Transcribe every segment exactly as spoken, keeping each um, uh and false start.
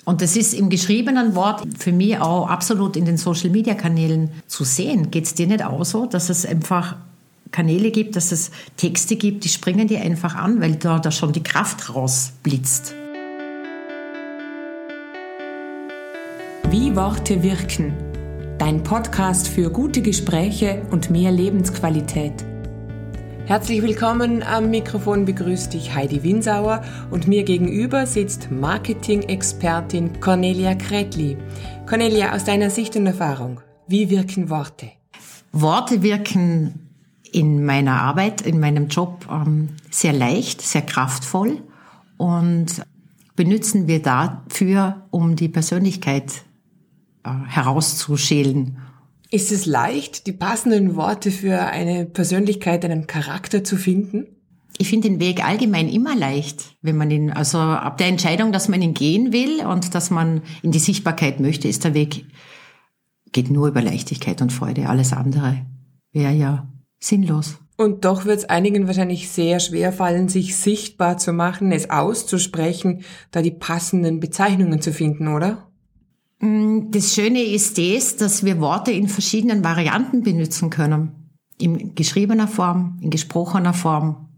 Und das ist im geschriebenen Wort für mich auch absolut in den Social-Media-Kanälen zu sehen. Geht es dir nicht auch so, dass es einfach Kanäle gibt, dass es Texte gibt, die springen dir einfach an, weil da, da schon die Kraft rausblitzt. Wie Worte wirken. Dein Podcast für gute Gespräche und mehr Lebensqualität. Herzlich willkommen, am Mikrofon begrüßt dich Heidi Winsauer und mir gegenüber sitzt Marketing-Expertin Cornelia Kretli. Cornelia, aus deiner Sicht und Erfahrung, wie wirken Worte? Worte wirken in meiner Arbeit, in meinem Job ähm, sehr leicht, sehr kraftvoll und benutzen wir dafür, um die Persönlichkeit äh, herauszuschälen. Ist es leicht, die passenden Worte für eine Persönlichkeit, einen Charakter zu finden? Ich finde den Weg allgemein immer leicht, wenn man ihn, also ab der Entscheidung, dass man ihn gehen will und dass man in die Sichtbarkeit möchte, ist der Weg, geht nur über Leichtigkeit und Freude. Alles andere wäre ja sinnlos. Und doch wird es einigen wahrscheinlich sehr schwer fallen, sich sichtbar zu machen, es auszusprechen, da die passenden Bezeichnungen zu finden, oder? Das Schöne ist das, dass wir Worte in verschiedenen Varianten benutzen können. In geschriebener Form, in gesprochener Form.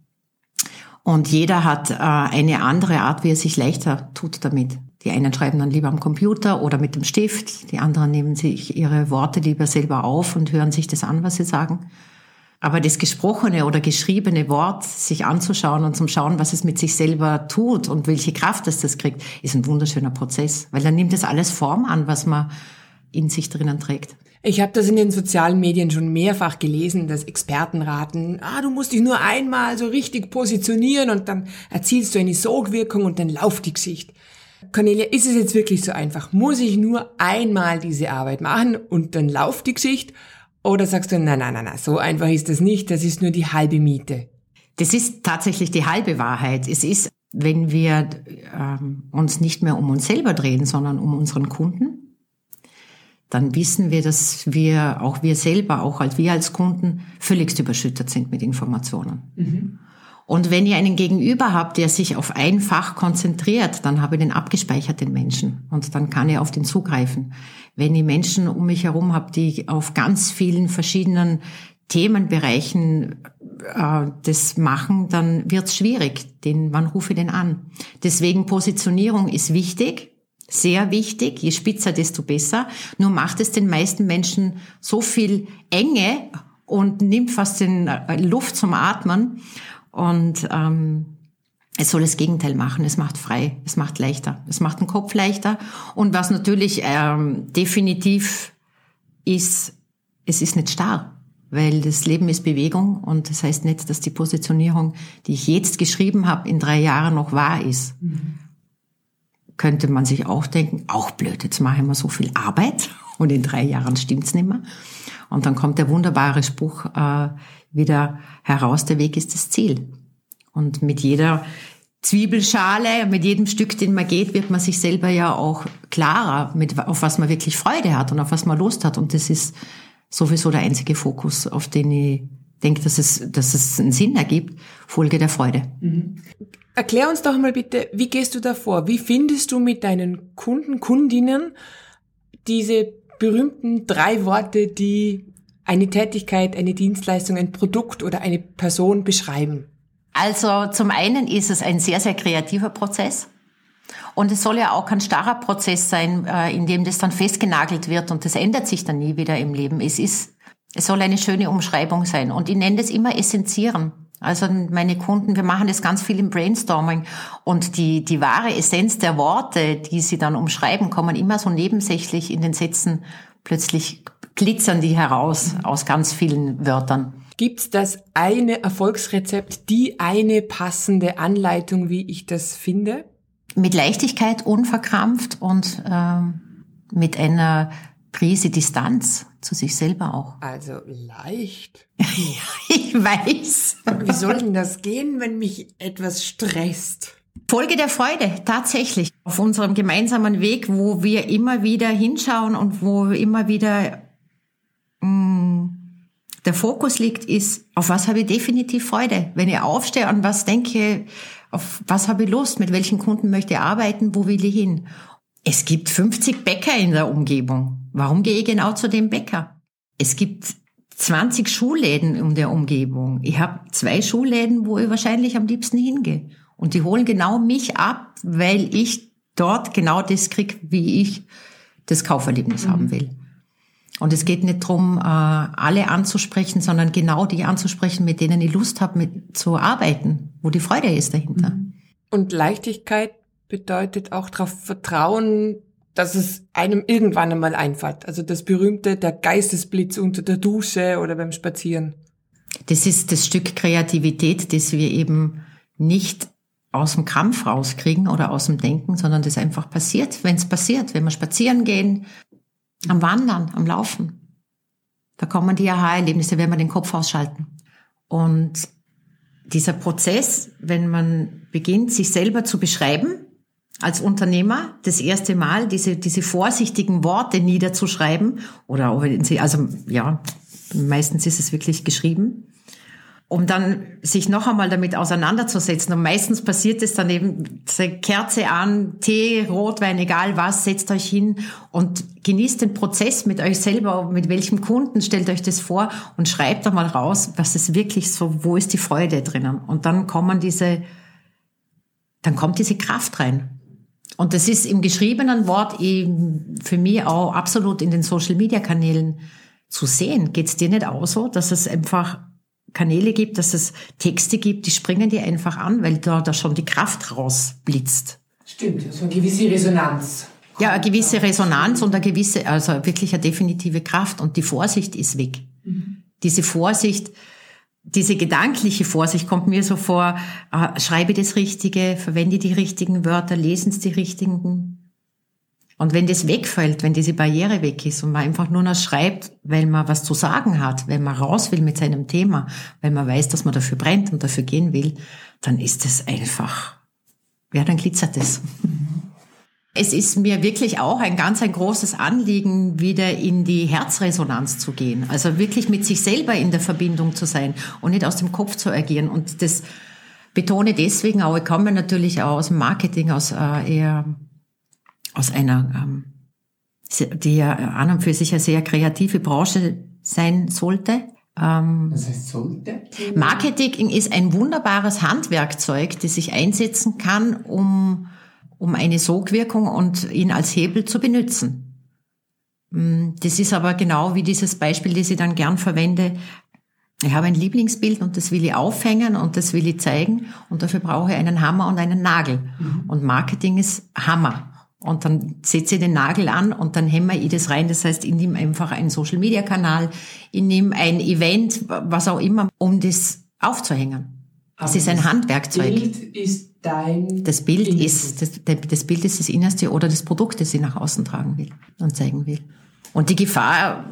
Und jeder hat äh, eine andere Art, wie er sich leichter tut damit. Die einen schreiben dann lieber am Computer oder mit dem Stift. Die anderen nehmen sich ihre Worte lieber selber auf und hören sich das an, was sie sagen. Aber das gesprochene oder geschriebene Wort sich anzuschauen und zum Schauen, was es mit sich selber tut und welche Kraft es das kriegt, ist ein wunderschöner Prozess. Weil dann nimmt es alles Form an, was man in sich drinnen trägt. Ich habe das in den sozialen Medien schon mehrfach gelesen, dass Experten raten, ah, du musst dich nur einmal so richtig positionieren und dann erzielst du eine Sogwirkung und dann lauft die Geschichte. Cornelia, ist es jetzt wirklich so einfach? Muss ich nur einmal diese Arbeit machen und dann lauft die Geschichte? Oder sagst du, nein, nein, nein, nein, so einfach ist das nicht, das ist nur die halbe Miete? Das ist tatsächlich die halbe Wahrheit. Es ist, wenn wir ähm, uns nicht mehr um uns selber drehen, sondern um unseren Kunden, dann wissen wir, dass wir, auch wir selber, auch als wir als Kunden, völligst überschüttet sind mit Informationen. Mhm. Und wenn ihr einen Gegenüber habt, der sich auf ein Fach konzentriert, dann habe ich den abgespeichert, den Menschen. Und dann kann ich auf den zugreifen. Wenn ich Menschen um mich herum habe, die auf ganz vielen verschiedenen Themenbereichen äh, das machen, dann wird's schwierig. Den, wann rufe ich den an? Deswegen Positionierung ist wichtig, sehr wichtig. Je spitzer, desto besser. Nur macht es den meisten Menschen so viel Enge und nimmt fast den äh, Luft zum Atmen. Und ähm, es soll das Gegenteil machen. Es macht frei, es macht leichter, es macht den Kopf leichter. Und was natürlich ähm, definitiv ist, es ist nicht starr, weil das Leben ist Bewegung und das heißt nicht, dass die Positionierung, die ich jetzt geschrieben habe, in drei Jahren noch wahr ist. Mhm. Könnte man sich auch denken, auch blöd, jetzt mache ich mir so viel Arbeit und in drei Jahren stimmt's nicht mehr. Und dann kommt der wunderbare Spruch äh, wieder heraus, der Weg ist das Ziel. Und mit jeder Zwiebelschale, mit jedem Stück, den man geht, wird man sich selber ja auch klarer, mit, auf was man wirklich Freude hat und auf was man Lust hat. Und das ist sowieso der einzige Fokus, auf den ich denke, dass es, dass es einen Sinn ergibt, Folge der Freude. Mhm. Erklär uns doch mal bitte, wie gehst du da vor? Wie findest du mit deinen Kunden, Kundinnen diese berühmten drei Worte, die eine Tätigkeit, eine Dienstleistung, ein Produkt oder eine Person beschreiben? Also zum einen ist es ein sehr, sehr kreativer Prozess. Und es soll ja auch kein starrer Prozess sein, in dem das dann festgenagelt wird und das ändert sich dann nie wieder im Leben. Es ist, es soll eine schöne Umschreibung sein. Und ich nenne das immer Essenzieren. Also meine Kunden, wir machen das ganz viel im Brainstorming. Und die, die wahre Essenz der Worte, die sie dann umschreiben, kommen immer so nebensächlich in den Sätzen. Plötzlich glitzern die heraus aus ganz vielen Wörtern. Gibt's das eine Erfolgsrezept, die eine passende Anleitung, wie ich das finde? Mit Leichtigkeit, unverkrampft und ähm, mit einer Prise Distanz zu sich selber auch. Also leicht? Ich weiß. Wie soll denn das gehen, wenn mich etwas stresst? Folge der Freude, tatsächlich. Auf unserem gemeinsamen Weg, wo wir immer wieder hinschauen und wo immer wieder mh, der Fokus liegt, ist, auf was habe ich definitiv Freude? Wenn ich aufstehe, an was denke, auf was habe ich Lust, mit welchen Kunden möchte ich arbeiten, wo will ich hin? Es gibt fünfzig Bäcker in der Umgebung. Warum gehe ich genau zu dem Bäcker? Es gibt zwanzig Schuhläden in der Umgebung. Ich habe zwei Schuhläden, wo ich wahrscheinlich am liebsten hingehe. Und die holen genau mich ab, weil ich dort genau das kriege, wie ich das Kauferlebnis mhm. haben will. Und es geht nicht darum, alle anzusprechen, sondern genau die anzusprechen, mit denen ich Lust habe, mit zu arbeiten, wo die Freude ist dahinter. Und Leichtigkeit bedeutet auch darauf vertrauen, dass es einem irgendwann einmal einfällt. Also das berühmte, der Geistesblitz unter der Dusche oder beim Spazieren. Das ist das Stück Kreativität, das wir eben nicht aus dem Krampf rauskriegen oder aus dem Denken, sondern das einfach passiert, wenn es passiert, wenn wir spazieren gehen, am Wandern, am Laufen. Da kommen die Aha-Erlebnisse, wenn wir den Kopf ausschalten. Und dieser Prozess, wenn man beginnt, sich selber zu beschreiben, als Unternehmer, das erste Mal diese, diese vorsichtigen Worte niederzuschreiben, oder, also, ja, meistens ist es wirklich geschrieben, um dann sich noch einmal damit auseinanderzusetzen. Und meistens passiert es dann eben, Kerze an, Tee, Rotwein, egal was, setzt euch hin und genießt den Prozess mit euch selber, mit welchem Kunden, stellt euch das vor und schreibt da mal raus, was ist wirklich so, wo ist die Freude drinnen? Und dann kommen diese, dann kommt diese Kraft rein. Und das ist im geschriebenen Wort eben für mich auch absolut in den Social-Media-Kanälen zu sehen. Geht's dir nicht auch so, dass es einfach Kanäle gibt, dass es Texte gibt, die springen dir einfach an, weil da, da schon die Kraft rausblitzt. Stimmt, so eine gewisse Resonanz. Ja, eine gewisse Resonanz und eine gewisse, also wirklich eine definitive Kraft. Und die Vorsicht ist weg. Mhm. Diese Vorsicht, diese gedankliche Vorsicht kommt mir so vor, äh, schreibe das Richtige, verwende die richtigen Wörter, lesen es die richtigen. Und wenn das wegfällt, wenn diese Barriere weg ist und man einfach nur noch schreibt, weil man was zu sagen hat, weil man raus will mit seinem Thema, weil man weiß, dass man dafür brennt und dafür gehen will, dann ist es einfach, ja, dann glitzert es. Es ist mir wirklich auch ein ganz ein großes Anliegen, wieder in die Herzresonanz zu gehen. Also wirklich mit sich selber in der Verbindung zu sein und nicht aus dem Kopf zu agieren. Und das betone deswegen auch, ich komme natürlich auch aus dem Marketing, aus äh, eher aus einer, ähm, die ja an und für sich eine sehr kreative Branche sein sollte. Ähm, Was heißt sollte? Marketing ist ein wunderbares Handwerkzeug, das ich einsetzen kann, um um eine Sogwirkung und ihn als Hebel zu benutzen. Das ist aber genau wie dieses Beispiel, das ich dann gern verwende. Ich habe ein Lieblingsbild und das will ich aufhängen und das will ich zeigen und dafür brauche ich einen Hammer und einen Nagel. Mhm. Und Marketing ist Hammer. Und dann setze ich den Nagel an und dann hämmer ich das rein. Das heißt, ich nehme einfach einen Social-Media-Kanal, ich nehme ein Event, was auch immer, um das aufzuhängen. Es ist ein Handwerkzeug. Das Bild ist dein Das Bild Innerstes. ist, das, das Bild ist das Innerste oder das Produkt, das ich nach außen tragen will und zeigen will. Und die Gefahr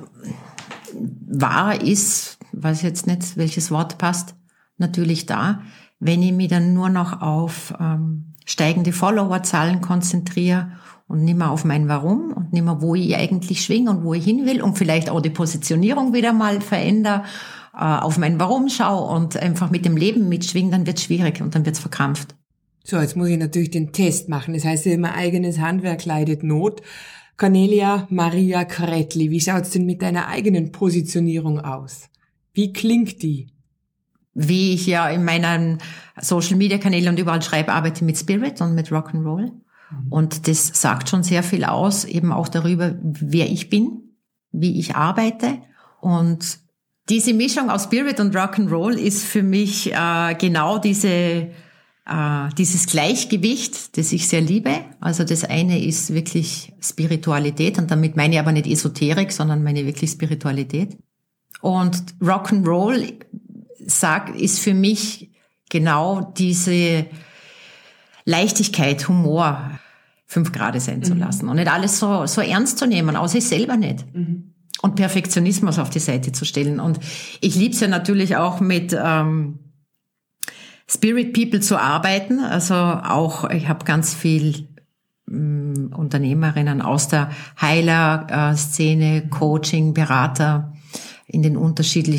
war, ist, weiß jetzt nicht, welches Wort passt, natürlich da, wenn ich mich dann nur noch auf ähm, steigende Followerzahlen konzentriere und nicht mehr auf mein Warum und nicht mehr, wo ich eigentlich schwinge und wo ich hin will und vielleicht auch die Positionierung wieder mal verändere, auf mein Warum schaue und einfach mit dem Leben mitschwingen, dann wird's schwierig und dann wird's verkrampft. So, jetzt muss ich natürlich den Test machen. Das heißt ja immer, eigenes Handwerk leidet Not. Cornelia Maria Kretli, wie schaut's denn mit deiner eigenen Positionierung aus? Wie klingt die? Wie ich ja in meinen Social-Media-Kanälen und überall schreibe, arbeite mit Spirit und mit Rock'n'Roll. Mhm. Und das sagt schon sehr viel aus, eben auch darüber, wer ich bin, wie ich arbeite. Und diese Mischung aus Spirit und Rock'n'Roll ist für mich äh, genau diese äh, dieses Gleichgewicht, das ich sehr liebe. Also das eine ist wirklich Spiritualität und damit meine ich aber nicht Esoterik, sondern meine wirklich Spiritualität. Und Rock'n'Roll sagt, ist für mich genau diese Leichtigkeit, Humor, fünf Grade sein mhm. zu lassen und nicht alles so so ernst zu nehmen, auch sich selber nicht. Mhm. Und Perfektionismus auf die Seite zu stellen. Und ich liebe es ja natürlich auch mit ähm, Spirit People zu arbeiten. Also auch, ich habe ganz viel ähm, Unternehmerinnen aus der Heiler-Szene, äh, Coaching, Berater in den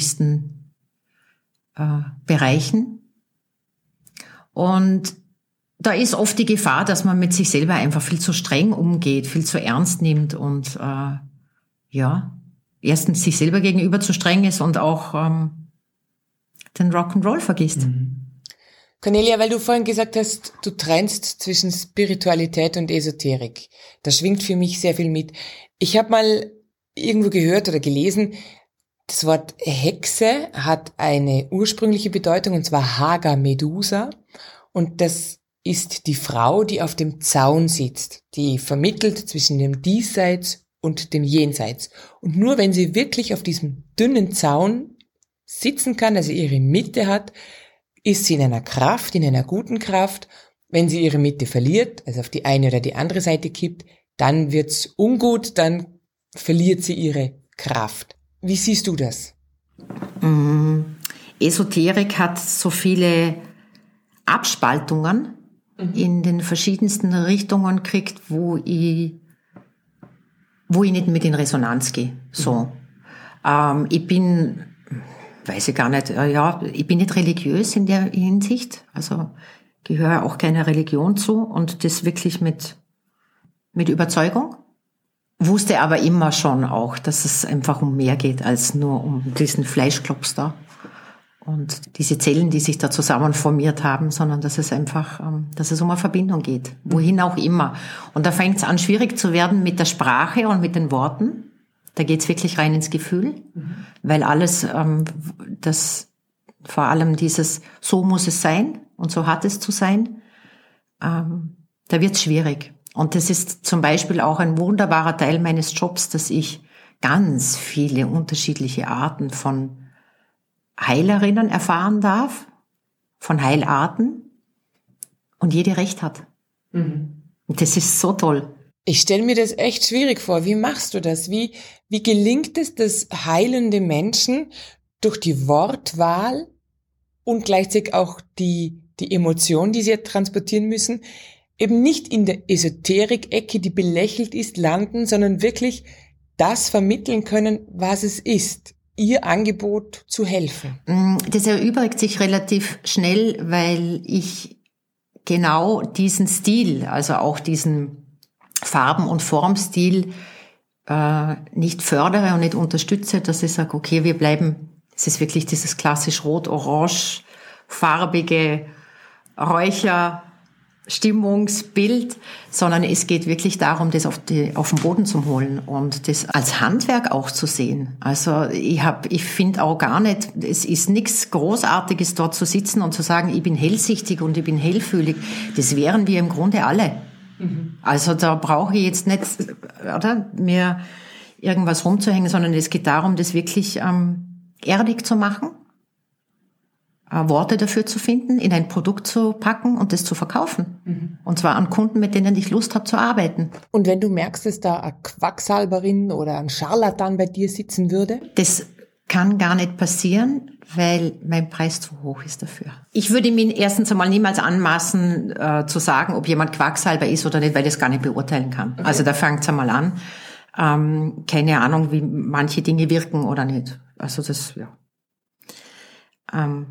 unterschiedlichsten äh, Bereichen. Und da ist oft die Gefahr, dass man mit sich selber einfach viel zu streng umgeht, viel zu ernst nimmt und äh, ja, erstens sich selber gegenüber zu streng ist und auch ähm, den Rock'n'Roll vergisst. Mhm. Cornelia, weil du vorhin gesagt hast, du trennst zwischen Spiritualität und Esoterik. Da schwingt für mich sehr viel mit. Ich habe mal irgendwo gehört oder gelesen, das Wort Hexe hat eine ursprüngliche Bedeutung, und zwar Haga Medusa. Und das ist die Frau, die auf dem Zaun sitzt, die vermittelt zwischen dem Diesseits und dem Jenseits. Und nur wenn sie wirklich auf diesem dünnen Zaun sitzen kann, also ihre Mitte hat, ist sie in einer Kraft, in einer guten Kraft. Wenn sie ihre Mitte verliert, also auf die eine oder die andere Seite kippt, dann wird's ungut, dann verliert sie ihre Kraft. Wie siehst du das? Mm, Esoterik hat so viele Abspaltungen mhm. in den verschiedensten Richtungen kriegt, wo ich, wo ich nicht mit in Resonanz gehe. So, mhm. ähm, ich bin, weiß ich gar nicht, ja, ich bin nicht religiös in der Hinsicht, also gehöre auch keiner Religion zu und das wirklich mit mit Überzeugung. Wusste aber immer schon auch, dass es einfach um mehr geht als nur um diesen Fleischklops da und diese Zellen, die sich da zusammen formiert haben, sondern dass es einfach, dass es um eine Verbindung geht, wohin auch immer. Und da fängt es an, schwierig zu werden mit der Sprache und mit den Worten. Da geht es wirklich rein ins Gefühl, mhm. weil alles, das vor allem dieses, so muss es sein und so hat es zu sein, da wird es schwierig. Und das ist zum Beispiel auch ein wunderbarer Teil meines Jobs, dass ich ganz viele unterschiedliche Arten von Heilerinnen erfahren darf, von Heilarten und jede recht hat. Mhm. Und das ist so toll. Ich stelle mir das echt schwierig vor. Wie machst du das? Wie, wie gelingt es, dass heilende Menschen durch die Wortwahl und gleichzeitig auch die, die Emotion, die sie transportieren müssen, eben nicht in der Esoterik-Ecke, die belächelt ist, landen, sondern wirklich das vermitteln können, was es ist, ihr Angebot zu helfen? Das erübrigt sich relativ schnell, weil ich genau diesen Stil, also auch diesen Farben- und Formstil äh, nicht fördere und nicht unterstütze, dass ich sage, okay, wir bleiben, es ist wirklich dieses klassisch rot-orange, farbige Räucher, Stimmungsbild, sondern es geht wirklich darum, das auf, die, auf den Boden zu holen und das als Handwerk auch zu sehen. Also ich hab, ich finde auch gar nicht, es ist nichts Großartiges dort zu sitzen und zu sagen, ich bin hellsichtig und ich bin hellfühlig. Das wären wir im Grunde alle. Mhm. Also da brauche ich jetzt nicht, oder, mir irgendwas rumzuhängen, sondern es geht darum, das wirklich ähm, erdig zu machen. Worte dafür zu finden, in ein Produkt zu packen und das zu verkaufen. Mhm. Und zwar an Kunden, mit denen ich Lust habe zu arbeiten. Und wenn du merkst, dass da eine Quacksalberin oder ein Scharlatan bei dir sitzen würde? Das kann gar nicht passieren, weil mein Preis zu hoch ist dafür. Ich würde mir erstens einmal niemals anmaßen, äh, zu sagen, ob jemand Quacksalber ist oder nicht, weil ich das gar nicht beurteilen kann. Okay. Also da fängt es einmal an. Ähm, keine Ahnung, wie manche Dinge wirken oder nicht. Also das, ja. Ähm,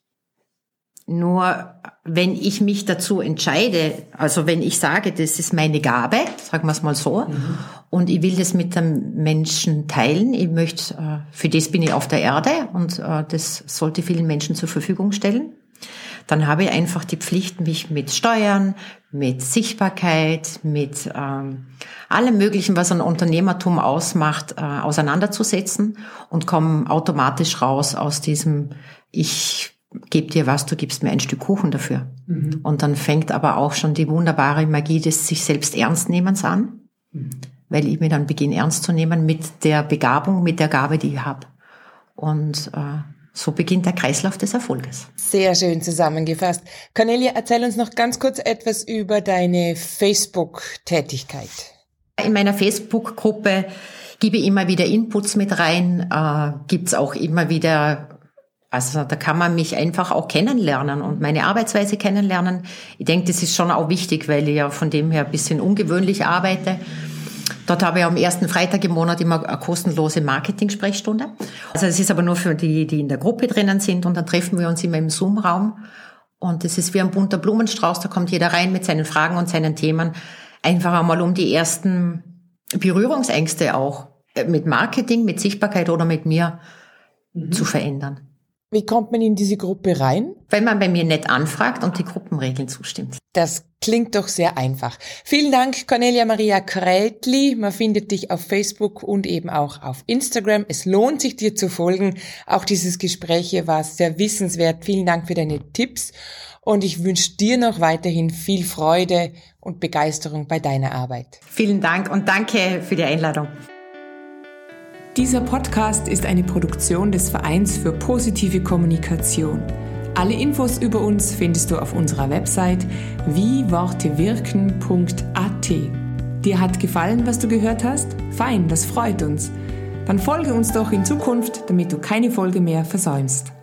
Nur wenn ich mich dazu entscheide, also wenn ich sage, das ist meine Gabe, sagen wir es mal so, mhm. und ich will das mit dem Menschen teilen, ich möchte, für das bin ich auf der Erde und das sollte vielen Menschen zur Verfügung stellen, dann habe ich einfach die Pflicht, mich mit Steuern, mit Sichtbarkeit, mit ähm, allem Möglichen, was ein Unternehmertum ausmacht, äh, auseinanderzusetzen und komme automatisch raus aus diesem, ich gebe dir was, du gibst mir ein Stück Kuchen dafür. Mhm. Und dann fängt aber auch schon die wunderbare Magie des sich selbst Ernstnehmens an, mhm. weil ich mir dann beginne ernst zu nehmen mit der Begabung, mit der Gabe, die ich habe. Und äh, so beginnt der Kreislauf des Erfolges. Sehr schön zusammengefasst. Cornelia, erzähl uns noch ganz kurz etwas über deine Facebook-Tätigkeit. In meiner Facebook-Gruppe gebe ich immer wieder Inputs mit rein, äh, gibt's auch immer wieder. Also da kann man mich einfach auch kennenlernen und meine Arbeitsweise kennenlernen. Ich denke, das ist schon auch wichtig, weil ich ja von dem her ein bisschen ungewöhnlich arbeite. Dort habe ich am ersten Freitag im Monat immer eine kostenlose Marketing-Sprechstunde. Also es ist aber nur für die, die in der Gruppe drinnen sind und dann treffen wir uns immer im Zoom-Raum Und das ist wie ein bunter Blumenstrauß, da kommt jeder rein mit seinen Fragen und seinen Themen. Einfach einmal um die ersten Berührungsängste auch mit Marketing, mit Sichtbarkeit oder mit mir mhm. zu verändern. Wie kommt man in diese Gruppe rein? Wenn man bei mir nett anfragt und die Gruppenregeln zustimmt. Das klingt doch sehr einfach. Vielen Dank, Cornelia Maria Krätli. Man findet dich auf Facebook und eben auch auf Instagram. Es lohnt sich, dir zu folgen. Auch dieses Gespräch hier war sehr wissenswert. Vielen Dank für deine Tipps. Und ich wünsche dir noch weiterhin viel Freude und Begeisterung bei deiner Arbeit. Vielen Dank und danke für die Einladung. Dieser Podcast ist eine Produktion des Vereins für positive Kommunikation. Alle Infos über uns findest du auf unserer Website wie worte wirken punkt a t. Dir hat gefallen, was du gehört hast? Fein, das freut uns. Dann folge uns doch in Zukunft, damit du keine Folge mehr versäumst.